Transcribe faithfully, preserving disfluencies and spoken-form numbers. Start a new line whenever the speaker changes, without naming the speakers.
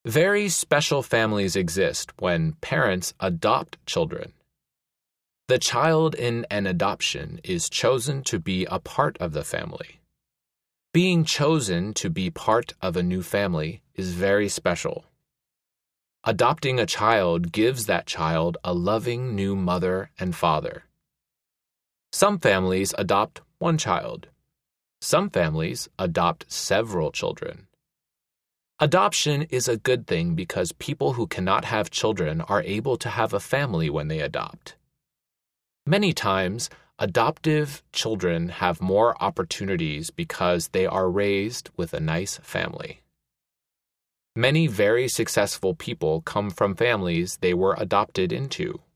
Very special families exist when parents adopt children. The child in an adoption is chosen to be a part of the family. Being chosen to be part of a new family is very special. Adopting a child gives that child a loving new mother and father. Some families adopt one child. Some families adopt several children. Adoption is a good thing because people who cannot have children are able to have a family when they adopt. Many times, adoptive children have more opportunities because they are raised with a nice family. Many very successful people come from families they were adopted into.